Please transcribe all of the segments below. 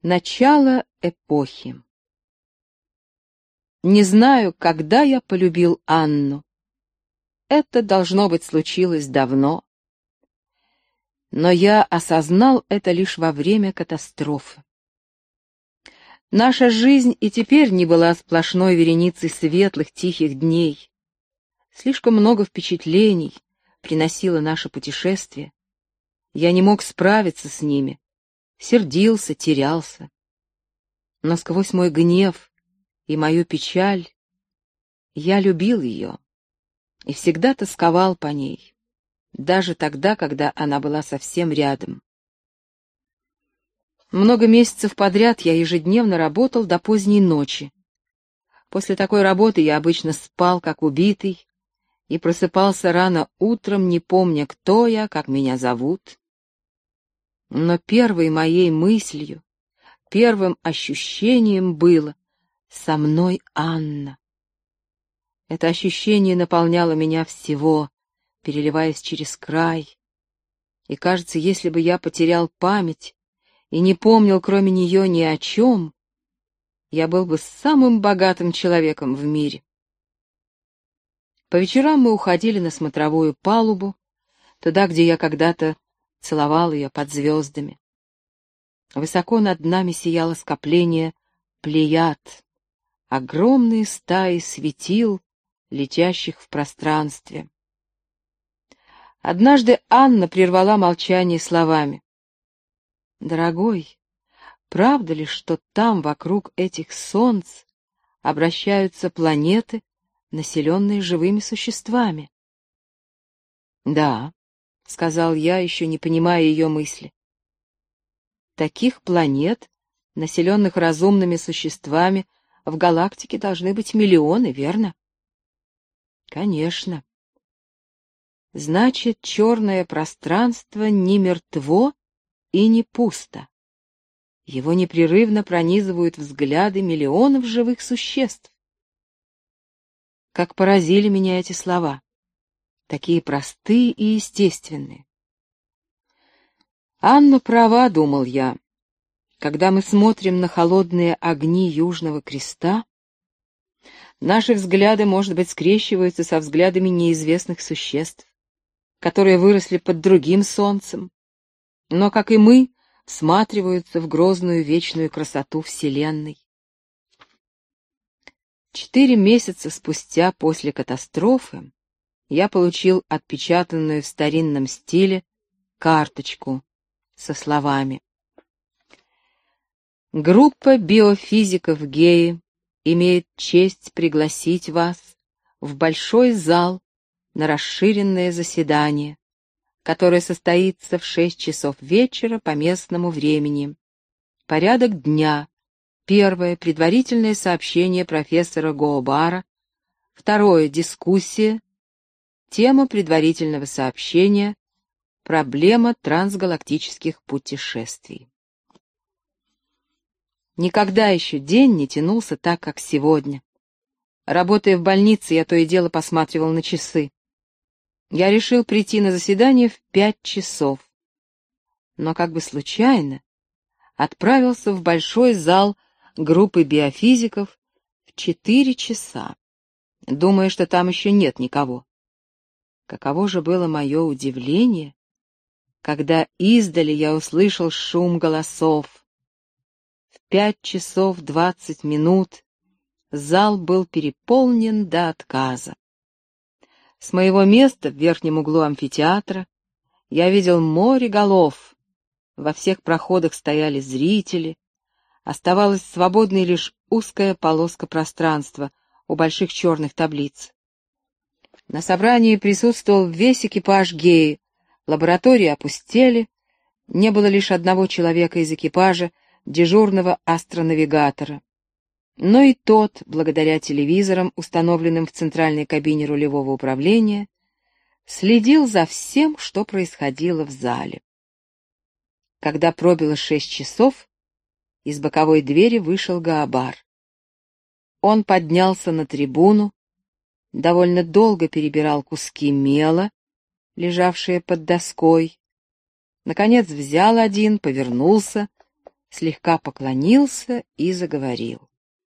Начало эпохи. Не знаю, когда я полюбил Анну. Это, должно быть, случилось давно. Но я осознал это лишь во время катастрофы. Наша жизнь и теперь не была сплошной вереницей светлых, тихих дней. Слишком много впечатлений приносило наше путешествие. Я не мог справиться с ними, сердился, терялся. Но сквозь мой гнев и мою печаль я любил ее и всегда тосковал по ней, даже тогда, когда она была совсем рядом. Много месяцев подряд я ежедневно работал до поздней ночи. После такой работы я обычно спал, как убитый, и просыпался рано утром, не помня, кто я, как меня зовут. Но первой моей мыслью, первым ощущением было: со мной Анна. Это ощущение наполняло меня всего, переливаясь через край. И кажется, если бы я потерял память и не помнил кроме нее ни о чем, я был бы самым богатым человеком в мире. По вечерам мы уходили на смотровую палубу, туда, где я когда-то целовал ее под звездами. Высоко над нами сияло скопление Плеяд, огромные стаи светил, летящих в пространстве. Однажды Анна прервала молчание словами: «Дорогой, правда ли, что там, вокруг этих солнц, обращаются планеты, населенные живыми существами?» «Да», — сказал я, еще не понимая ее мысли. «Таких планет, населенных разумными существами, в галактике должны быть миллионы, верно?» «Конечно. Значит, черное пространство не мертво и не пусто. Его непрерывно пронизывают взгляды миллионов живых существ». Как поразили меня эти слова, такие простые и естественные. Анна права, думал я. Когда мы смотрим на холодные огни Южного Креста, наши взгляды, может быть, скрещиваются со взглядами неизвестных существ, которые выросли под другим солнцем, но, как и мы, всматриваются в грозную вечную красоту Вселенной. 4 месяца спустя после катастрофы я получил отпечатанную в старинном стиле карточку со словами: «Группа биофизиков-геи имеет честь пригласить вас в большой зал на расширенное заседание, которое состоится в 6 часов вечера по местному времени. Порядок дня: первое — предварительное сообщение профессора Гообара, второе — дискуссия, тема предварительного сообщения — проблема трансгалактических путешествий». Никогда еще день не тянулся так, как сегодня. Работая в больнице, я то и дело посматривал на часы. Я решил прийти на заседание в 5 часов, но как бы случайно отправился в большой зал группы биофизиков в 4 часа, думая, что там еще нет никого. Каково же было мое удивление, когда издали я услышал шум голосов. В 5 часов 20 минут зал был переполнен до отказа. С моего места в верхнем углу амфитеатра я видел море голов. Во всех проходах стояли зрители. Оставалась свободной лишь узкая полоска пространства у больших черных таблиц. На собрании присутствовал весь экипаж Геи. Лаборатории опустели. Не было лишь одного человека из экипажа, дежурного астронавигатора. Но и тот, благодаря телевизорам, установленным в центральной кабине рулевого управления, следил за всем, что происходило в зале. Когда пробило 6 часов, из боковой двери вышел Гообар. Он поднялся на трибуну, довольно долго перебирал куски мела, лежавшие под доской, наконец взял один, повернулся, слегка поклонился и заговорил.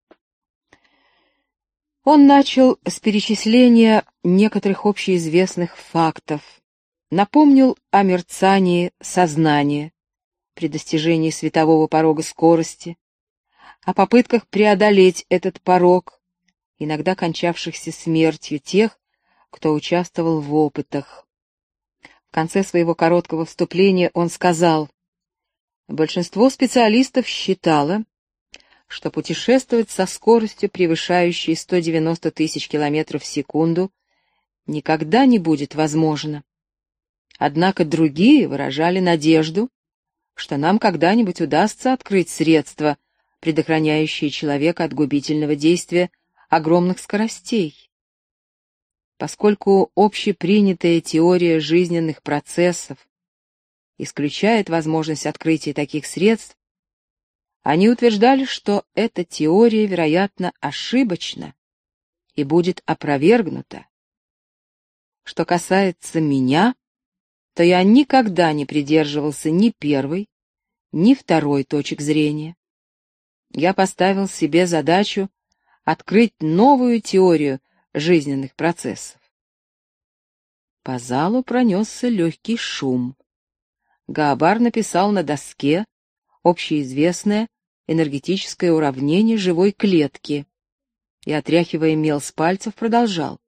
Он начал с перечисления некоторых общеизвестных фактов, напомнил о мерцании сознания при достижении светового порога скорости, о попытках преодолеть этот порог, иногда кончавшихся смертью тех, кто участвовал в опытах. В конце своего короткого вступления он сказал: «Большинство специалистов считало, что путешествовать со скоростью, превышающей 190 тысяч километров в секунду, никогда не будет возможно. Однако другие выражали надежду, что нам когда-нибудь удастся открыть средства, предохраняющие человека от губительного действия огромных скоростей. Поскольку общепринятая теория жизненных процессов исключает возможность открытия таких средств, они утверждали, что эта теория, вероятно, ошибочна и будет опровергнута. Что касается меня, то я никогда не придерживался ни первой, ни второй точек зрения. Я поставил себе задачу открыть новую теорию жизненных процессов. По залу пронесся легкий шум. Гаобар написал на доске общеизвестное энергетическое уравнение живой клетки и, отряхивая мел с пальцев, продолжал.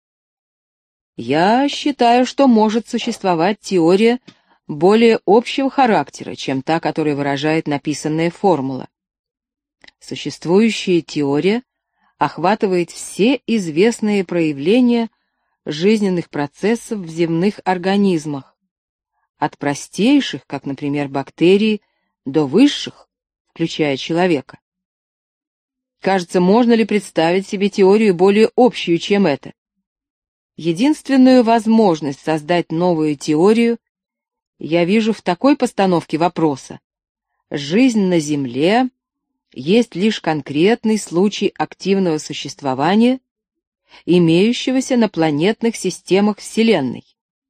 Я считаю, что может существовать теория более общего характера, чем та, которую выражает написанная формула. Существующая теория охватывает все известные проявления жизненных процессов в земных организмах, от простейших, как, например, бактерии, до высших, включая человека. Кажется, можно ли представить себе теорию более общую, чем эта? Единственную возможность создать новую теорию я вижу в такой постановке вопроса. Жизнь на Земле есть лишь конкретный случай активного существования, имеющегося на планетных системах Вселенной.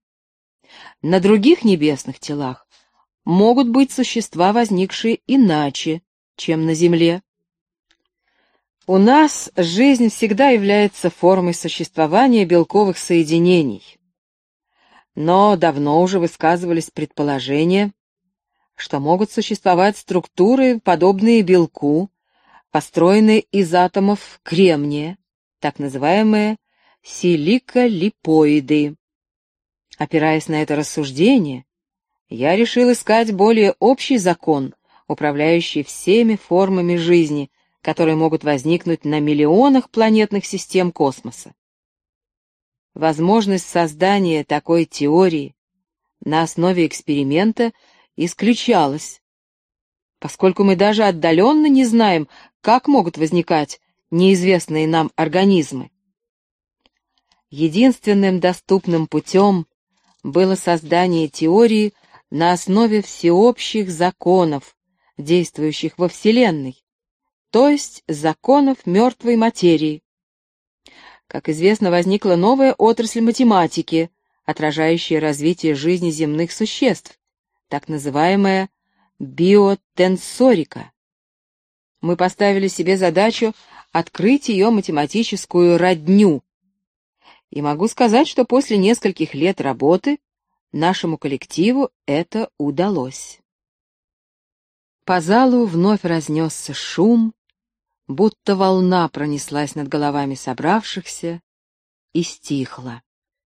На других небесных телах могут быть существа, возникшие иначе, чем на Земле. У нас жизнь всегда является формой существования белковых соединений. Но давно уже высказывались предположения, что могут существовать структуры, подобные белку, построенные из атомов кремния, так называемые силиколипоиды. Опираясь на это рассуждение, я решил искать более общий закон, управляющий всеми формами жизни, которые могут возникнуть на миллионах планетных систем космоса. Возможность создания такой теории на основе эксперимента исключалась, поскольку мы даже отдаленно не знаем, как могут возникать неизвестные нам организмы. Единственным доступным путем было создание теории на основе всеобщих законов, действующих во Вселенной, то есть законов мертвой материи. Как известно, возникла новая отрасль математики, отражающая развитие жизни земных существ, так называемая биотенсорика. Мы поставили себе задачу открыть ее математическую родню. И могу сказать, что после нескольких лет работы нашему коллективу это удалось. По залу вновь разнесся шум, будто волна пронеслась над головами собравшихся и стихла.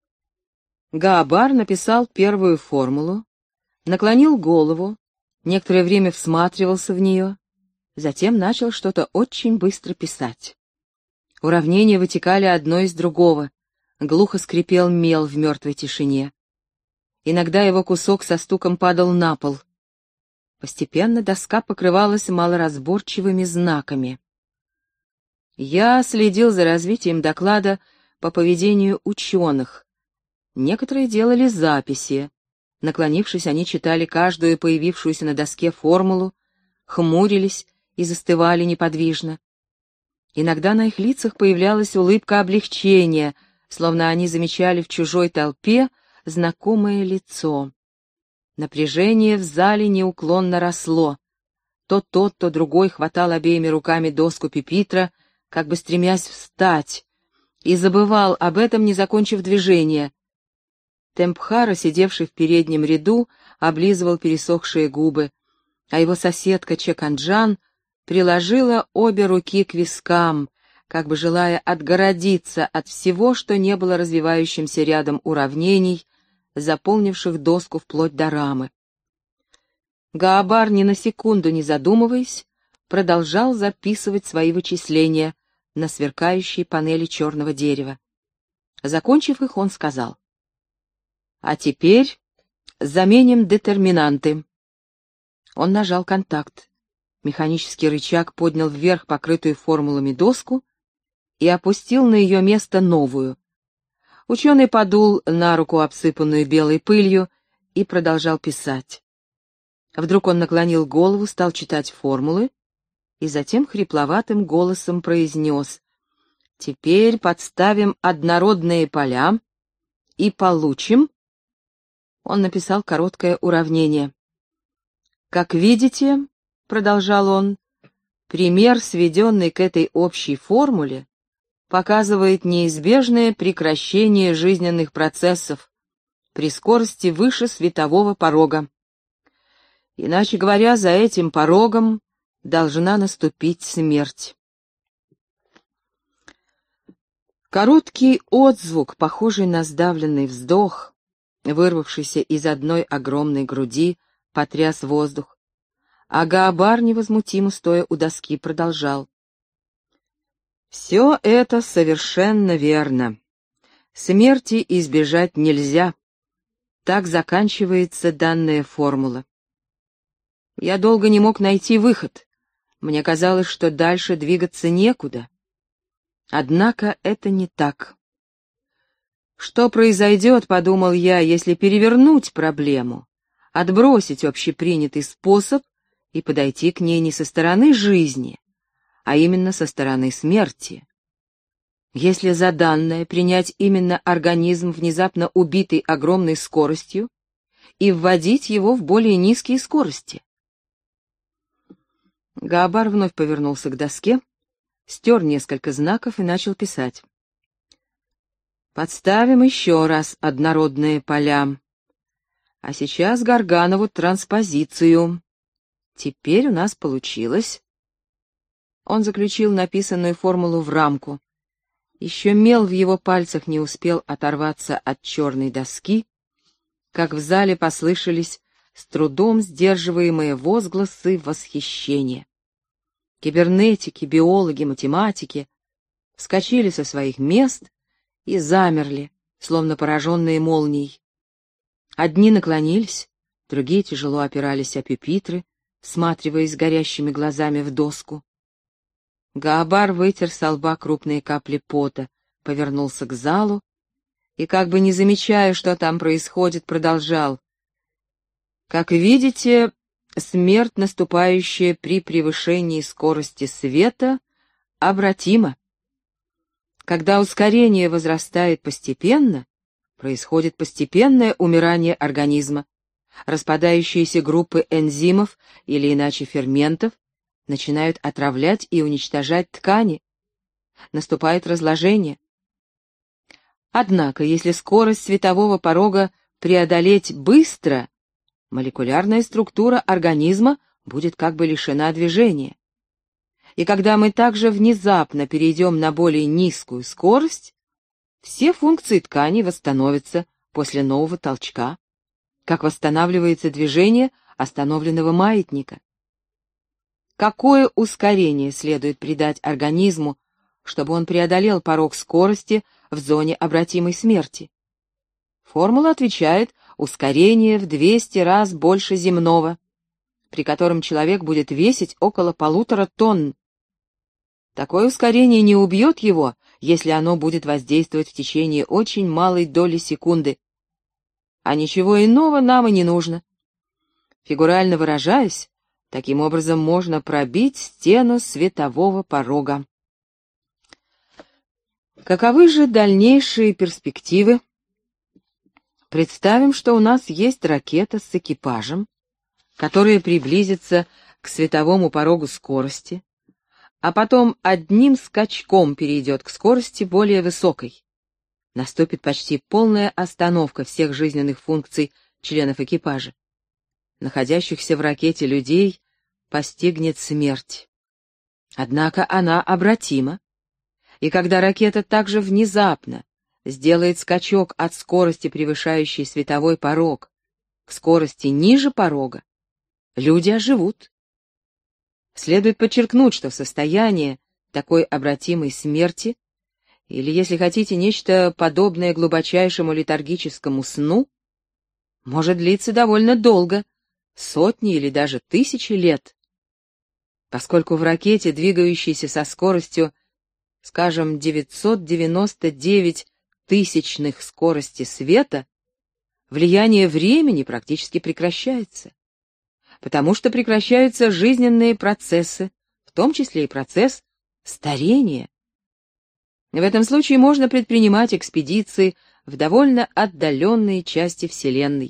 Гаобар написал первую формулу, наклонил голову, некоторое время всматривался в нее, затем начал что-то очень быстро писать. Уравнения вытекали одно из другого, глухо скрипел мел в мертвой тишине. Иногда его кусок со стуком падал на пол. Постепенно доска покрывалась малоразборчивыми знаками. Я следил за развитием доклада по поведению ученых. Некоторые делали записи. Наклонившись, они читали каждую появившуюся на доске формулу, хмурились и застывали неподвижно. Иногда на их лицах появлялась улыбка облегчения, словно они замечали в чужой толпе знакомое лицо. Напряжение в зале неуклонно росло. То тот, то другой хватал обеими руками доску пюпитра, как бы стремясь встать, и забывал об этом, не закончив движение. Темпхара, сидевший в переднем ряду, облизывал пересохшие губы, а его соседка Чеканджан приложила обе руки к вискам, как бы желая отгородиться от всего, что не было развивающимся рядом уравнений, заполнивших доску вплоть до рамы. Гаабар, ни на секунду не задумываясь, продолжал записывать свои вычисления на сверкающей панели черного дерева. Закончив их, он сказал: «А теперь заменим детерминанты». Он нажал контакт. Механический рычаг поднял вверх покрытую формулами доску и опустил на ее место новую. Ученый подул на руку, обсыпанную белой пылью, и продолжал писать. Вдруг он наклонил голову, стал читать формулы, и затем хрипловатым голосом произнес: «Теперь подставим однородные поля и получим...» Он написал короткое уравнение. «Как видите, — продолжал он, — пример, сведенный к этой общей формуле, показывает неизбежное прекращение жизненных процессов при скорости выше светового порога. Иначе говоря, за этим порогом должна наступить смерть». Короткий отзвук, похожий на сдавленный вздох, вырвавшийся из одной огромной груди, потряс воздух, а Гаабар, невозмутимо стоя у доски, продолжал. «Все это совершенно верно. Смерти избежать нельзя. Так заканчивается данная формула. Я долго не мог найти выход. Мне казалось, что дальше двигаться некуда. Однако это не так. Что произойдет, подумал я, если перевернуть проблему, отбросить общепринятый способ и подойти к ней не со стороны жизни, а именно со стороны смерти? Если за данное принять именно организм, внезапно убитый огромной скоростью, и вводить его в более низкие скорости? Гаабар вновь повернулся к доске, стер несколько знаков и начал писать. «Подставим еще раз однородные поля. А сейчас Гарганову транспозицию. Теперь у нас получилось...» Он заключил написанную формулу в рамку. Еще мел в его пальцах не успел оторваться от черной доски, как в зале послышались с трудом сдерживаемые возгласы восхищения. Кибернетики, биологи, математики вскочили со своих мест и замерли, словно пораженные молнией. Одни наклонились, другие тяжело опирались о пюпитры, всматриваясь горящими глазами в доску. Гаабар вытер со лба крупные капли пота, повернулся к залу и, как бы не замечая, что там происходит, продолжал. «Как видите, смерть, наступающая при превышении скорости света, обратима. Когда ускорение возрастает постепенно, происходит постепенное умирание организма. Распадающиеся группы энзимов или иначе ферментов начинают отравлять и уничтожать ткани. Наступает разложение. Однако, если скорость светового порога преодолеть быстро, молекулярная структура организма будет как бы лишена движения. И когда мы также внезапно перейдем на более низкую скорость, все функции тканей восстановятся после нового толчка, как восстанавливается движение остановленного маятника. Какое ускорение следует придать организму, чтобы он преодолел порог скорости в зоне обратимой смерти? Формула отвечает: ускорение в 200 раз больше земного, при котором человек будет весить около 1,5 тонн. Такое ускорение не убьет его, если оно будет воздействовать в течение очень малой доли секунды. А ничего иного нам и не нужно. Фигурально выражаясь, таким образом можно пробить стену светового порога. Каковы же дальнейшие перспективы? Представим, что у нас есть ракета с экипажем, которая приблизится к световому порогу скорости, а потом одним скачком перейдет к скорости более высокой. Наступит почти полная остановка всех жизненных функций членов экипажа. Находящихся в ракете людей постигнет смерть. Однако она обратима, и когда ракета также внезапно сделает скачок от скорости, превышающей световой порог, к скорости ниже порога, люди оживут. Следует подчеркнуть, что состояние такой обратимой смерти, или, если хотите, нечто подобное глубочайшему летаргическому сну, может длиться довольно долго, сотни или даже тысячи лет. Поскольку в ракете, двигающейся со скоростью, скажем, 999 тысячных скорости света, влияние времени практически прекращается, потому что прекращаются жизненные процессы, в том числе и процесс старения. В этом случае можно предпринимать экспедиции в довольно отдаленные части Вселенной.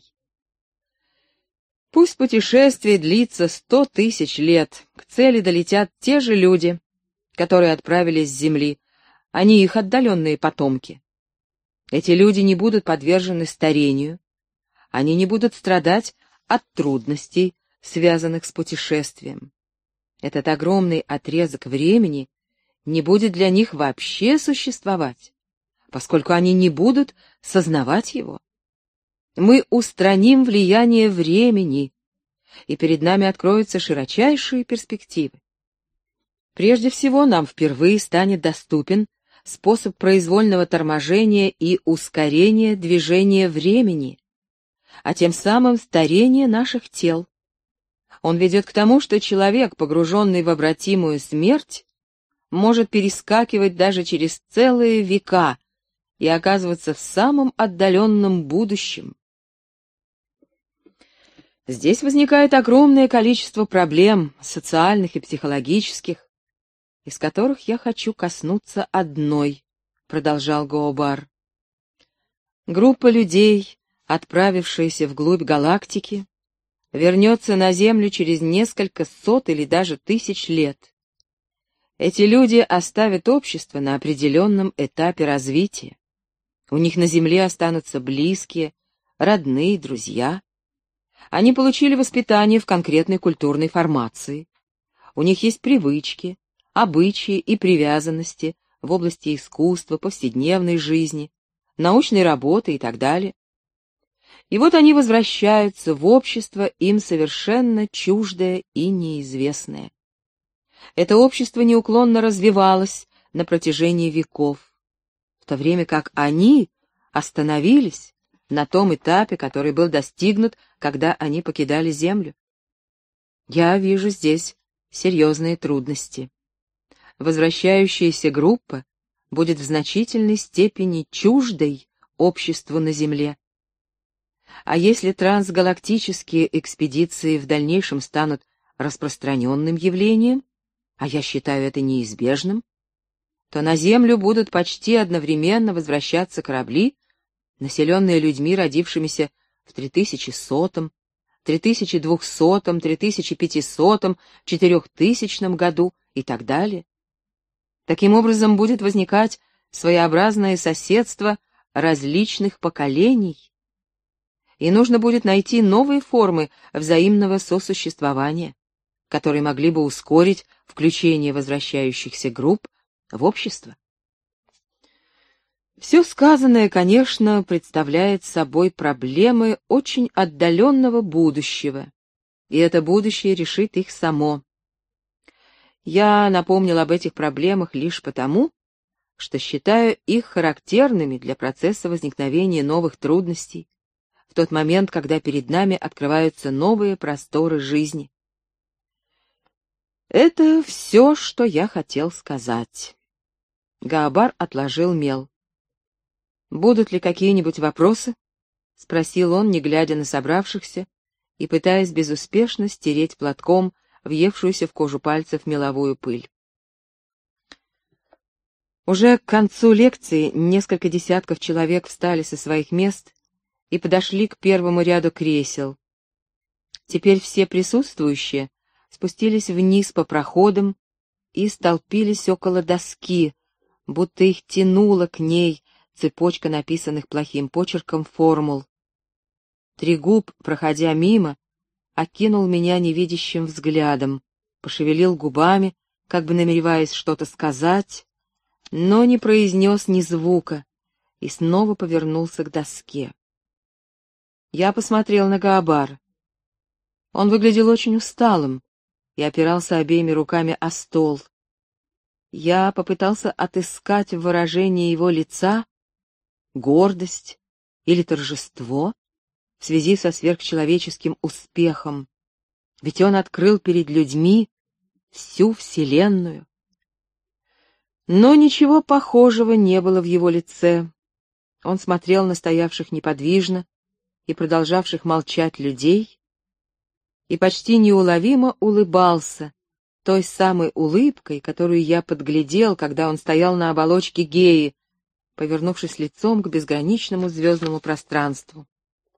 Пусть путешествие длится 100 тысяч лет, к цели долетят те же люди, которые отправились с Земли, а не их отдаленные потомки. Эти люди не будут подвержены старению, они не будут страдать от трудностей, связанных с путешествием. Этот огромный отрезок времени не будет для них вообще существовать, поскольку они не будут сознавать его. Мы устраним влияние времени, и перед нами откроются широчайшие перспективы. Прежде всего, нам впервые станет доступен способ произвольного торможения и ускорения движения времени, а тем самым старения наших тел. Он ведет к тому, что человек, погруженный в обратимую смерть, может перескакивать даже через целые века и оказываться в самом отдаленном будущем. Здесь возникает огромное количество проблем, социальных и психологических, из которых я хочу коснуться одной, продолжал Гообар. Группа людей, отправившаяся вглубь галактики, вернется на Землю через несколько сот или даже тысяч лет. Эти люди оставят общество на определенном этапе развития. У них на Земле останутся близкие, родные, друзья. Они получили воспитание в конкретной культурной формации. У них есть привычки, обычаи и привязанности в области искусства, повседневной жизни, научной работы и так далее. И вот они возвращаются в общество, им совершенно чуждое и неизвестное. Это общество неуклонно развивалось на протяжении веков, в то время как они остановились на том этапе, который был достигнут, когда они покидали Землю. Я вижу здесь серьезные трудности. Возвращающаяся группа будет в значительной степени чуждой обществу на Земле. А если трансгалактические экспедиции в дальнейшем станут распространенным явлением, а я считаю это неизбежным, то на Землю будут почти одновременно возвращаться корабли, населенные людьми, родившимися в 3100, 3200, 3500, 4000 году и так далее. Таким образом будет возникать своеобразное соседство различных поколений, и нужно будет найти новые формы взаимного сосуществования, которые могли бы ускорить включение возвращающихся групп в общество. Все сказанное, конечно, представляет собой проблемы очень отдаленного будущего, и это будущее решит их само. Я напомнил об этих проблемах лишь потому, что считаю их характерными для процесса возникновения новых трудностей, в тот момент, когда перед нами открываются новые просторы жизни. Это все, что я хотел сказать. Гообар отложил мел. «Будут ли какие-нибудь вопросы?» — спросил он, не глядя на собравшихся и пытаясь безуспешно стереть платком въевшуюся в кожу пальцев меловую пыль. Уже к концу лекции несколько десятков человек встали со своих мест и подошли к первому ряду кресел. Теперь все присутствующие спустились вниз по проходам и столпились около доски, будто их тянула к ней цепочка написанных плохим почерком формул. Трегуб, проходя мимо, окинул меня невидящим взглядом, пошевелил губами, как бы намереваясь что-то сказать, но не произнес ни звука и снова повернулся к доске. Я посмотрел на Гаобара. Он выглядел очень усталым и опирался обеими руками о стол. Я попытался отыскать в выражении его лица гордость или торжество в связи со сверхчеловеческим успехом, ведь он открыл перед людьми всю Вселенную. Но ничего похожего не было в его лице. Он смотрел на стоявших неподвижно и продолжавших молчать людей и почти неуловимо улыбался той самой улыбкой, которую я подглядел, когда он стоял на оболочке Геи, повернувшись лицом к безграничному звездному пространству.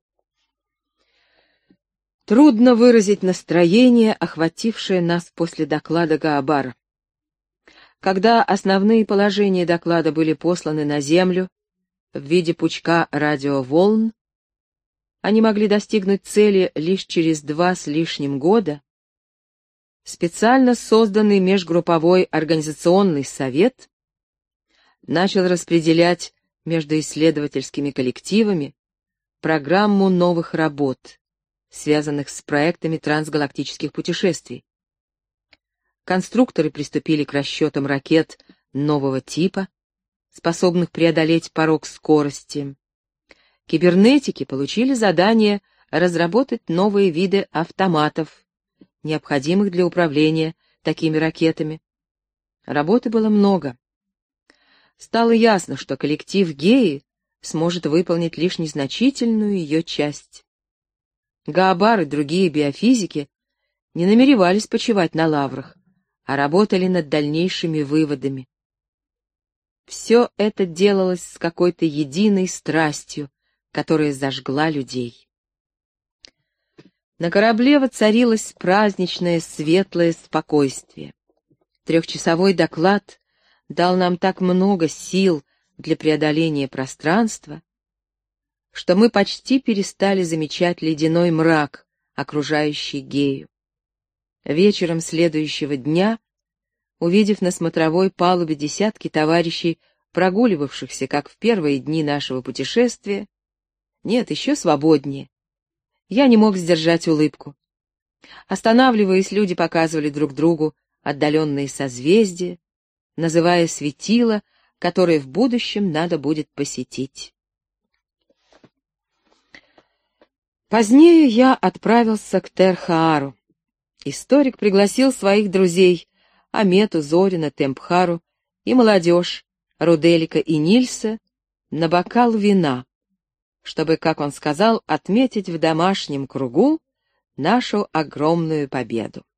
Трудно выразить настроение, охватившее нас после доклада Гаобара. Когда основные положения доклада были посланы на Землю в виде пучка радиоволн, они могли достигнуть цели лишь через 2 с лишним года. Специально созданный межгрупповой организационный совет начал распределять между исследовательскими коллективами программу новых работ, связанных с проектами трансгалактических путешествий. Конструкторы приступили к расчетам ракет нового типа, способных преодолеть порог скорости. Кибернетики получили задание разработать новые виды автоматов, необходимых для управления такими ракетами. Работы было много. Стало ясно, что коллектив Геи сможет выполнить лишь незначительную ее часть. Гаобар и другие биофизики не намеревались почивать на лаврах, а работали над дальнейшими выводами. Все это делалось с какой-то единой страстью, которая зажгла людей. На корабле воцарилось праздничное светлое спокойствие. 3-часовой доклад дал нам так много сил для преодоления пространства, что мы почти перестали замечать ледяной мрак, окружающий Гею. Вечером следующего дня, увидев на смотровой палубе десятки товарищей, прогуливавшихся, как в первые дни нашего путешествия, нет, еще свободнее, я не мог сдержать улыбку. Останавливаясь, люди показывали друг другу отдаленные созвездия, называя светила, которые в будущем надо будет посетить. Позднее я отправился к Терхаару. Историк пригласил своих друзей Амету, Зорина, Темпхару и молодежь Руделика и Нильса на бокал вина, чтобы, как он сказал, отметить в домашнем кругу нашу огромную победу.